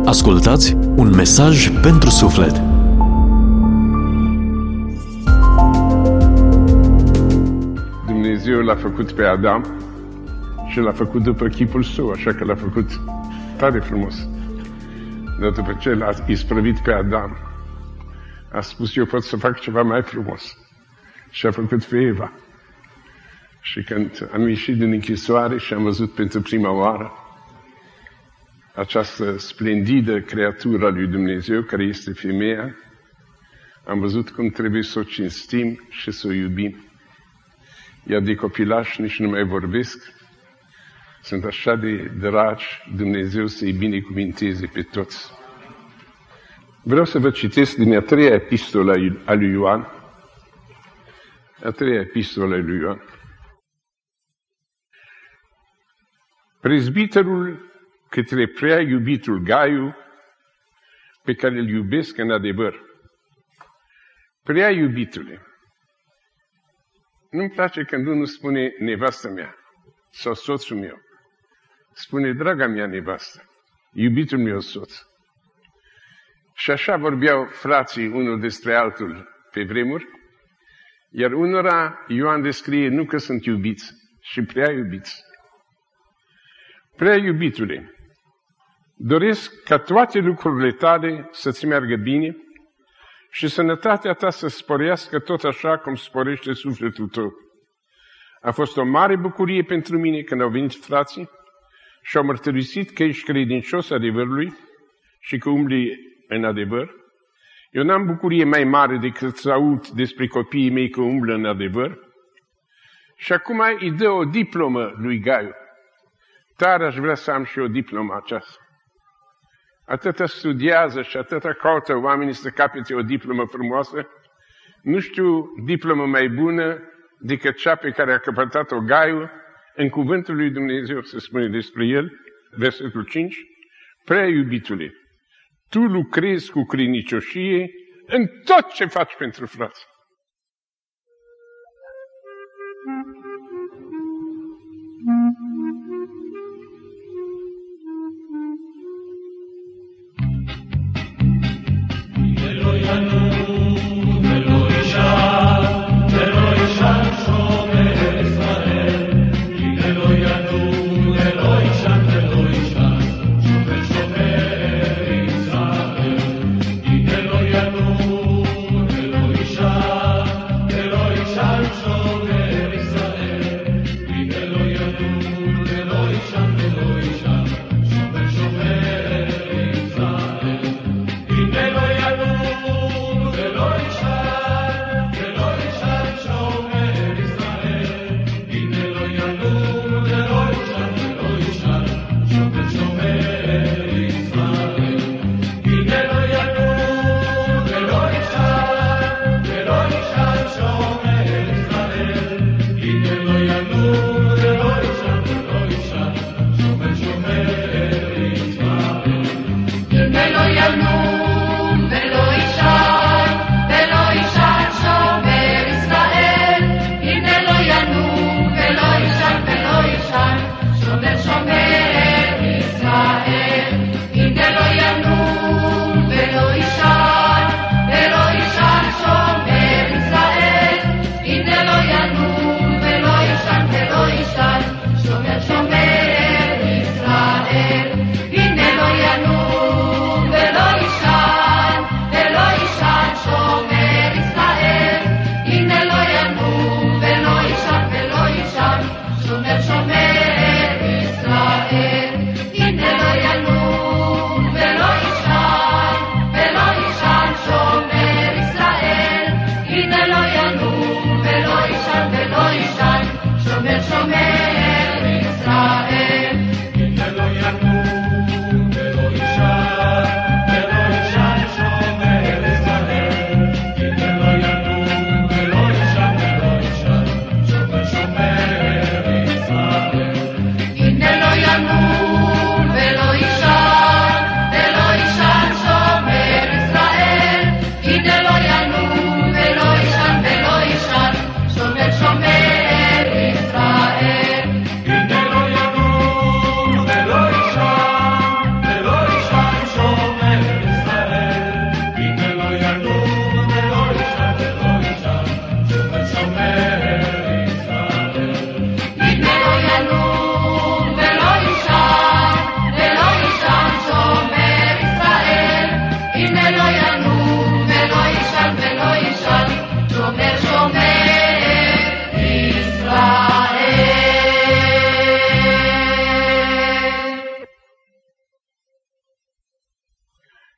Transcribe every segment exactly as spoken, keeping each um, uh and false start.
Ascultați un mesaj pentru suflet. Dumnezeu l-a făcut pe Adam și l-a făcut după chipul său, așa că l-a făcut tare frumos. Dar după ce l-a isprăvit pe Adam, a spus, eu pot să fac ceva mai frumos. Și a făcut pe Eva. Și când am ieșit din închisoare și am văzut pentru prima oară această splendidă creatură a lui Dumnezeu, care este femeia, am văzut cum trebuie să o cinstim și să o iubim. Iar de copilași nici nu mai vorbesc. Sunt așa de dragi, Dumnezeu să-i binecuvinteze pe toți. Vreau să vă citesc din a treia epistolă a lui Ioan. A treia epistolă a lui Ioan. Prezbiterul către prea iubitul Gaiu, pe care îl iubesc în adevăr. Prea iubitule. Nu-mi place când unul spune nevastă mea sau soțul meu. Spune, draga mea nevastă, iubitul meu soț. Și așa vorbeau frații unul despre altul pe vremuri, iar unora Ioan descrie nu că sunt iubiți, și prea iubiți. Prea iubitule, doresc ca toate lucrurile tale să-ți meargă bine și sănătatea ta să sporească tot așa cum sporește sufletul tău. A fost o mare bucurie pentru mine când au venit frații și au mărturisit că ești credincios adevărului și că umbli în adevăr. Eu n-am bucurie mai mare decât să aud despre copiii mei că umblă în adevăr. Și acum îi dă o diplomă lui Gaiu. Tare aș vrea să am și o diplomă aceasta. Atâta studiază și atâta caută oamenii să capete o diplomă frumoasă. Nu știu diplomă mai bună decât cea pe care a căpătat-o Gaiu în cuvântul lui Dumnezeu, se spune despre el, versetul cinci. Prea iubitule, tu lucrezi cu credincioșie în tot ce faci pentru frați. Shine.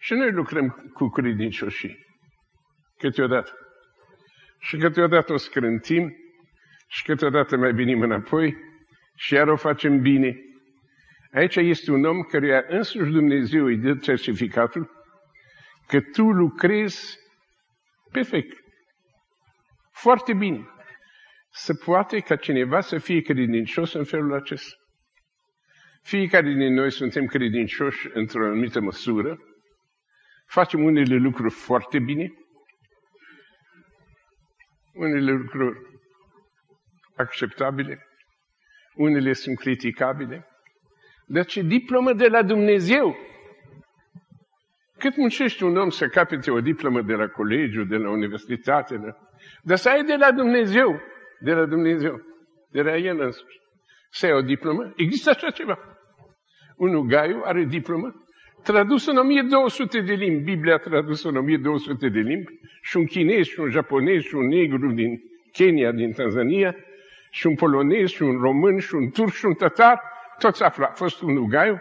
Și noi lucrăm cu credincioșii. Câteodată. Și câteodată o scrântim și câteodată mai venim înapoi și iar o facem bine. Aici este un om căruia însuși Dumnezeu îi dă certificatul că tu lucrezi perfect. Foarte bine. Se poate ca cineva să fie credincios în felul acesta. Fiecare din noi suntem credincioși într-o anumită măsură. Facem unele lucruri foarte bine. Unele lucruri acceptabile. Unele sunt criticabile. Dar ce diplomă de la Dumnezeu! Cât muncește un om să capete o diplomă de la colegiu, de la universitate, de... dar să ai de la Dumnezeu, de la Dumnezeu, de la El însuși. Să ai o diplomă? Există așa ceva. Unul Gaiu are diplomă, tradus în o mie două sute de limbi, Biblia tradusă în o mie două sute de limbi, și un chinez, și un japonez, și un negru din Kenya, din Tanzania, și un polonez, și un român, și un turc, și un tătar, toți află. A fost unul Gaiu.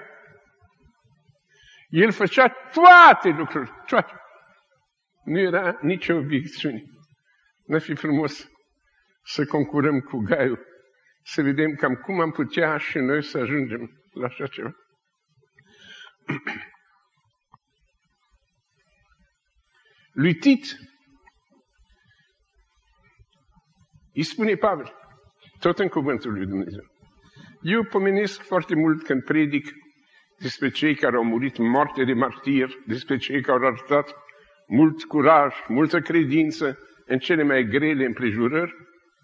El făcea toate lucrurile, toate. Nu era nicio obiecțiune. N-ar fi frumos să concurăm cu Gaiu, să vedem cam cum am putea și noi să ajungem la așa ceva. Lui Tit îi spune Pavel, tot în cuvântul lui Dumnezeu. Eu pomenesc foarte mult când predic despre cei care au murit moarte de martir, despre cei care au arătat mult curaj, multă credință în cele mai grele împrejurări.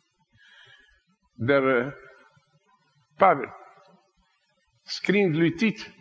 Dar Pavel, scriind lui Tit,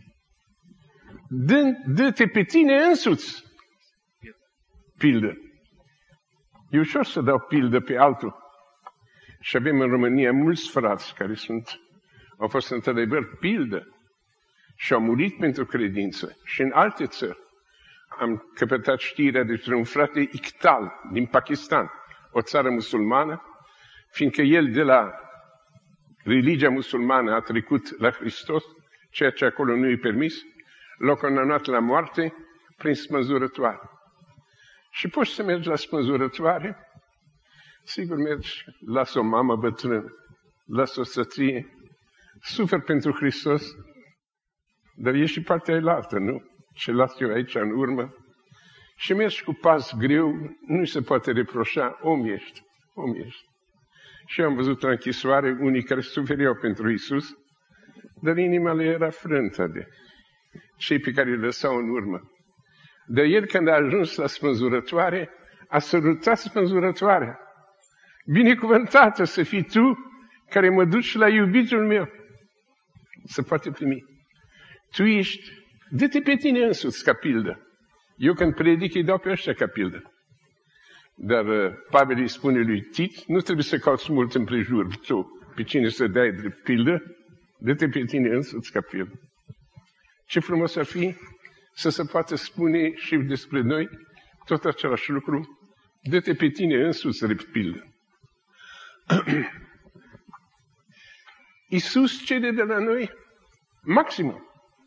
dă-te pe tine însuți pildă. E ușor să dau pildă pe altul. Și avem în România mulți frați care sunt, au fost într-adevăr pildă și au murit pentru credință. Și în alte țări am căpătat știrea despre un frate Iqtal din Pakistan, o țară musulmană, fiindcă el de la religia musulmană a trecut la Hristos, ceea ce acolo nu i permis, l-a condamnat la moarte prin spânzurătoare. Și poți să mergi la spânzurătoare, sigur mergi, lasă o mamă bătrână, lasă o soție, suferi pentru Hristos, dar e și partea ailaltă, nu? Ce las eu aici în urmă. Și mergi cu pas greu, nu se poate reproșa, om ești, om ești. Și eu am văzut la închisoare unii care suferiau pentru Iisus, dar inima le era frântă de cei pe care îi lăsau în urmă. Dar el, când a ajuns la spânzurătoare, a sărutat spânzurătoarea. Binecuvântată să fii tu care mă duci la iubitul meu. Se poate primi. Tu ești, dă-te pe tine însuți ca pildă. Eu când predic îi dau pe ăștia ca pildă. Dar uh, Pavel îi spune lui Tit, nu trebuie să cauți mult împrejur tu pe cine să dai de pildă, dă-te pe tine însuți ca pildă. Ce frumos ar fi să se poată spune și despre noi tot același lucru, dă-te pe tine însuți de pildă. Iisus cere de la noi maximum.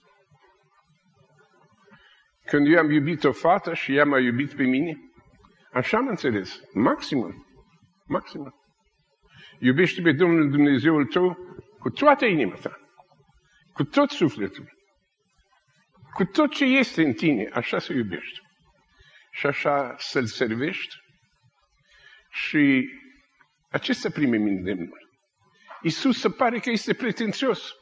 Când eu am iubit o fată și ea m-a iubit pe mine, așa am înțeles. Maximum. Maximum. Iubește pe Domnul Dumnezeul tău cu toată inima ta, cu tot sufletul, cu tot ce este în tine, așa să iubești. Și așa să-L servești. Și acesta primim îndemnul. Iisus se pare că este pretențios.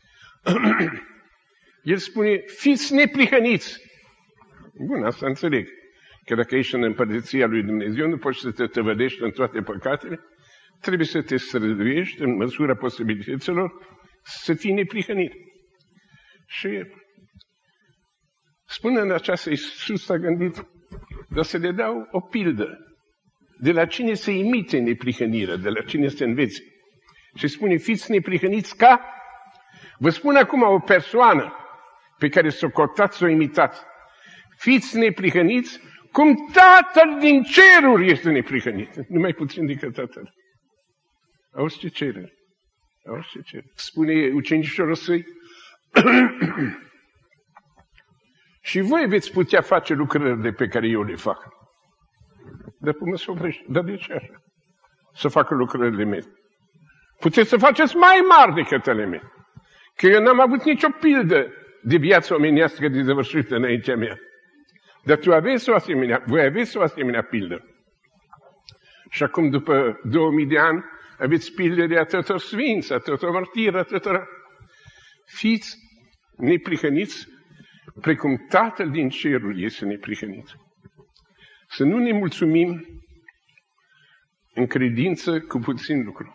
El spune, fiți neprihăniți. Bun, asta înțeleg. Că dacă ești în împărăția lui Dumnezeu, nu poți să te tăvădești în toate păcatele, trebuie să te străduiești în măsura posibilităților să fii neprihănit. Și spune în aceasta, Iisus a gândit, dar să le dau o pildă. De la cine să imite neprihănirea, de la cine să învețe. Și spune, fiți neprihăniți ca, vă spun acum o persoană pe care să o cotați, să o imitați. Fiți neprihăniți cum Tatăl din ceruri este neprihănit. Numai puțin decât Tatăl. Auzi ce cere? Auzi ce cere? Spune ucenicilor săi, Și voi veți putea face lucrările pe care eu le fac. Dar până se oprește. Dar de ce așa? Să facă lucrările mele. Puteți să faceți mai mari decât ale mele. Că eu n-am avut nicio pildă de viață omenească dezăvârșită înaintea mea. Dar tu aveți o asemenea, voi aveți o asemenea pildă. Și acum, după două mii de ani, aveți pildele atâtor sfinți, atâtor martiri, atâtor... Fiți neprihăniți, precum Tatăl din cerul este neprihănit. Să nu ne mulțumim în credință cu puțin lucru.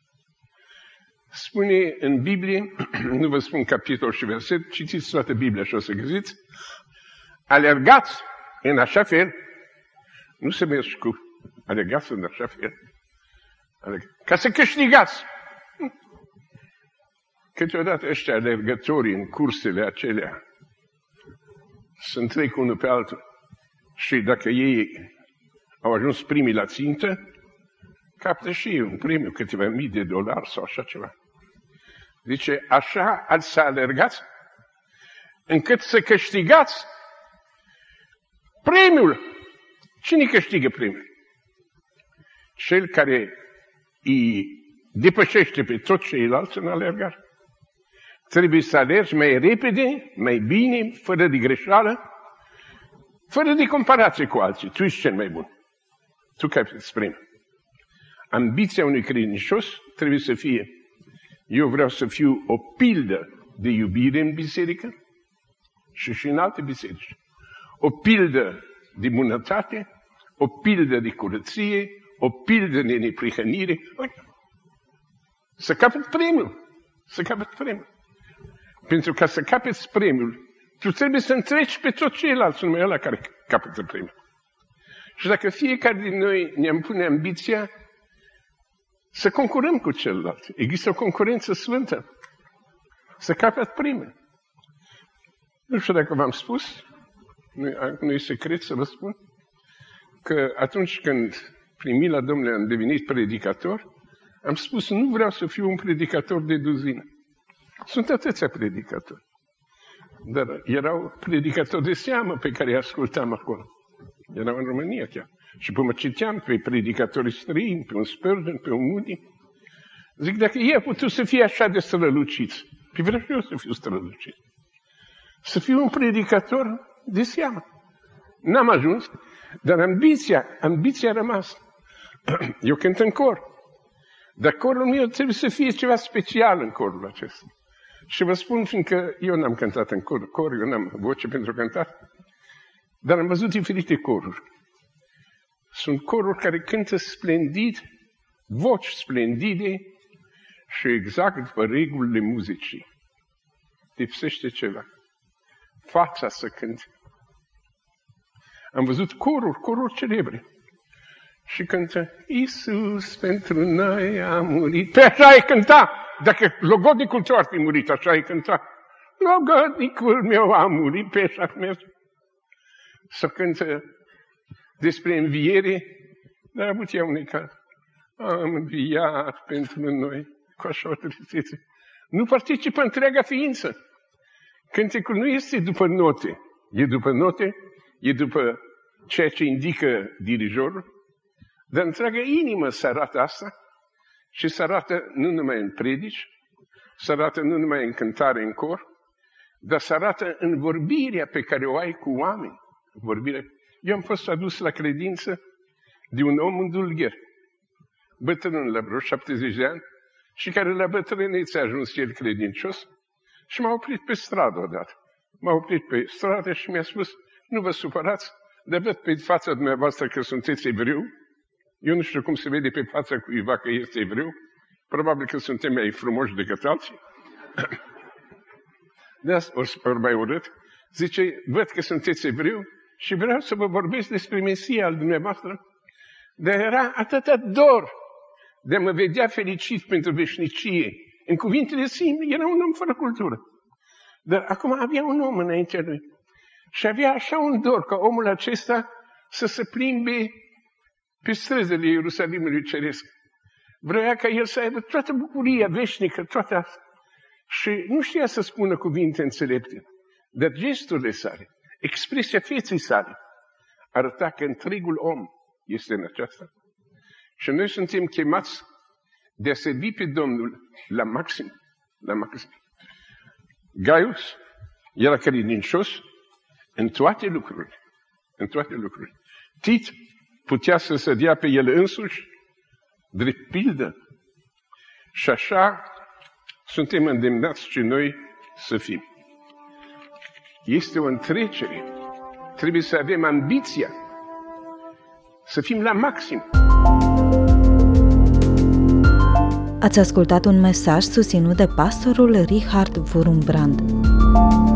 Spune în Biblie, nu vă spun capitol și verset, citiți toată Biblia și o să găsiți, alergați în așa fel, nu se merge cu alergați în așa fel, ca să câștigați. Câteodată ăștia alergătorii în cursele acelea sunt trec unul pe altul și dacă ei au ajuns primii la țintă, captă și ei un premiu, câteva mii de dolari sau așa ceva. Zice, așa ați să alergați încât să câștigați premiul. Cine câștigă premiul? Cel care îi depășește pe toți ceilalți în alergare. Trebuie să alergi mai repede, mai bine, fără de greșeală, fără de comparație cu alții. Tu ești cel mai bun. Tu capezi premiul. Ambiția unui credincios trebuie să fie: eu vreau să fiu o pildă de iubire în biserică și și în alte biserici. O pildă de bunătate, o pildă de curăție, o pildă de neprihănire. Să capăt premiul. Să capăt premiul. Pentru ca să capeți premiul, tu trebuie să întreci pe toți ceilalți, numai ăla care capătă premiul. Și dacă fiecare din noi ne-am pune ambiția să concurăm cu celălalt, există o concurență sfântă, să capăt premiul. Nu știu dacă v-am spus, nu, nu e secret să vă spun, că atunci când primit la Domnule am devenit predicator, am spus, nu vreau să fiu un predicator de duzină. Sunt atâția predicatori. Dar erau predicatori de seamă pe care îi ascultam acolo. Erau în România chiar. Și până citeam pe predicatorii străini, pe un Spurgeon, pe un Moody. Zic, dacă ei au putut să fie așa de străluciți, pe vreau și eu să fiu strălucit. Să fiu un predicator de seamă. N-am ajuns, dar ambiția, ambiția a rămas. Eu cânt în cor. Dar corul meu trebuie să fie ceva special în corul acesta. Și vă spun, fiindcă eu n-am cântat în cor, cor eu n-am voce pentru cântat, dar am văzut diferite coruri. Sunt coruri care cântă splendid, voci splendide și exact după regulile muzicii. Lipsește ceva. Fața să cânte. Am văzut coruri, coruri celebre. Și cântă, Iisus pentru noi a murit. Pe așa ai cânta. Dacă logodnicul tău ar fi murit, așa ai cânta. Logodnicul meu a murit, pe așa merge. Să cântă despre înviere, dar a avut ea unui caz. Am înviat pentru noi, cu așa o tristețe. Nu participă întreaga ființă. Cântecul nu este după note. E după note, e după ceea ce indică dirijorul, dar întreaga inimă se arată asta și se arată nu numai în predici, se arată nu numai în cântare în cor, dar se arată în vorbirea pe care o ai cu oameni. Vorbirea. Eu am fost adus la credință de un om îndulgher, bătrân la vreo șaptezeci de ani, și care la bătrânețe a ajuns el credincios și m-a oprit pe stradă odată. M-a oprit pe stradă și mi-a spus, nu vă supărați, dar văd pe fața dumneavoastră că sunteți evreu. Eu nu știu cum se vede pe fața cuiva că este evreu. Probabil că suntem mai frumoși decât alții. De asta ori mai urât. Zice, văd că sunteți evreu și vreau să vă vorbesc despre Mesia al dumneavoastră. Dar era atâta dor de a mă vedea fericit pentru veșnicie. În cuvintele simple, era un om fără cultură. Dar acum avea un om înaintea lui. Și avea așa un dor ca omul acesta să se plimbe pe străzile Ierusalimului Ceresc. Vrea ca el să aibă toată bucuria veșnică, toată asta. Și nu știa să spună cuvinte înțelepte. Dar gesturile sale, expresia vieții sale arăta că întregul om este în aceasta. Și noi suntem chemați de a servi pe Domnul la maxim. La maxim. Gaius era credincios în toate lucrurile. În toate lucrurile. Tit putea să se dea pe el însuși drept pildă. Și așa suntem îndemnați și noi să fim. Este o întrecere. Trebuie să avem ambiția să fim la maxim. Ați ascultat un mesaj susținut de pastorul Richard Wurmbrand.